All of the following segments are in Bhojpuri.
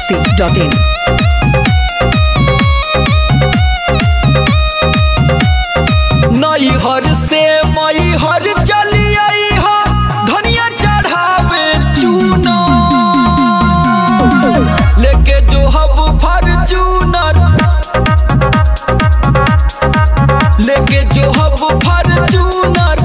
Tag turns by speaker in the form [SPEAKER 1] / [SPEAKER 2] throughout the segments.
[SPEAKER 1] biharmasti.in
[SPEAKER 2] नई हर से मई हर चली आई हो धनिया चढ़ावे चूना लेके जो हब फॉर्च्यूनर लेके जो हब फॉर्च्यूनर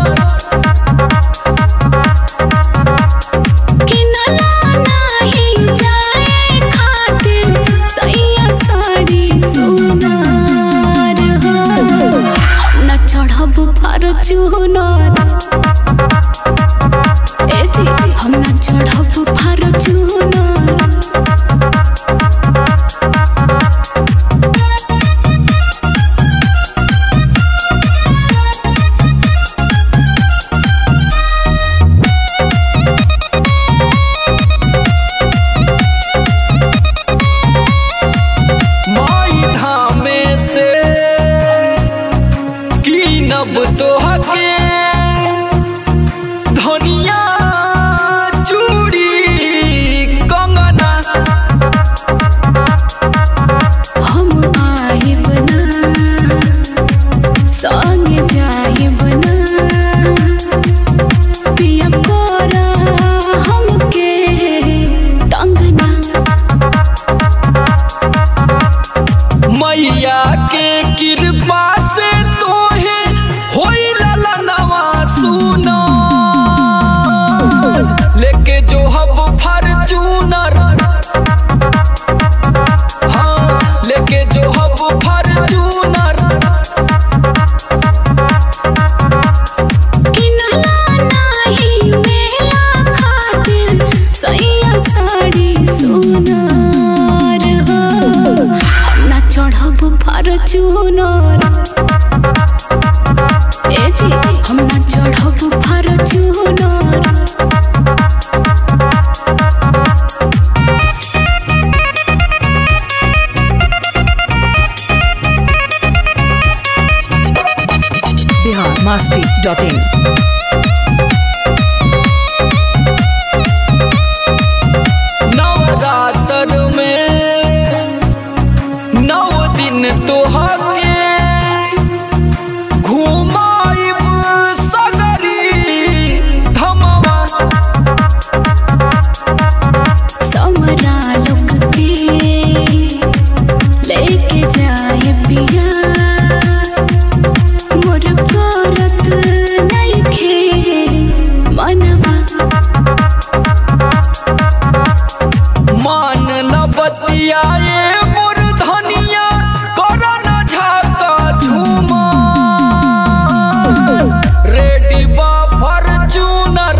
[SPEAKER 3] फॉर्च्यूनर ए जी हम ना चढ़ब फॉर्च्यूनर
[SPEAKER 2] माई धामे से कीनब तो हके धनिया चूड़ी कंगना
[SPEAKER 3] हम आइब ना संग जाइब ना पिया कोरा हमके तंगना
[SPEAKER 2] मैया के कृपा से तोहे होई ललनवा सुना लेके जो हब फॉर्च्यूनर हाँ लेके जो हब फॉर्च्यूनर
[SPEAKER 3] किनला नाही मेला खातिर सैया साड़ी सोनार हो हम ना चढ़ब फॉर्च्यूनर ए जी हम ना चढ़ब फॉर्च्यूनर
[SPEAKER 1] biharmasti.in
[SPEAKER 2] नवरात्र में 9 दिन तोहके घुमाइब सगरी धमवा
[SPEAKER 3] समरा लोक के लेके जाए पिया मोर करत नइखे मनवा
[SPEAKER 2] मान लबतिया ये मोर धनिया करो न झाका झूमा रेडी बा फॉर्च्यूनर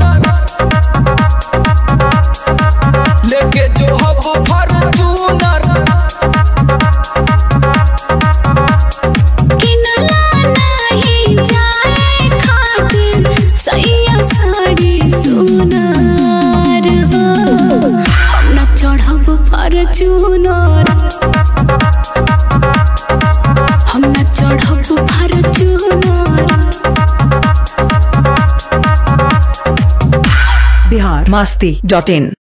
[SPEAKER 2] लेके जो हब फॉर्च्यूनर
[SPEAKER 3] किनला नाही जाए खातिर सैया साड़ी सोनार हो हम ना चढ़ब फॉर्च्यूनर हम ना चढ़ब फॉर्च्यूनर
[SPEAKER 1] biharmasti.in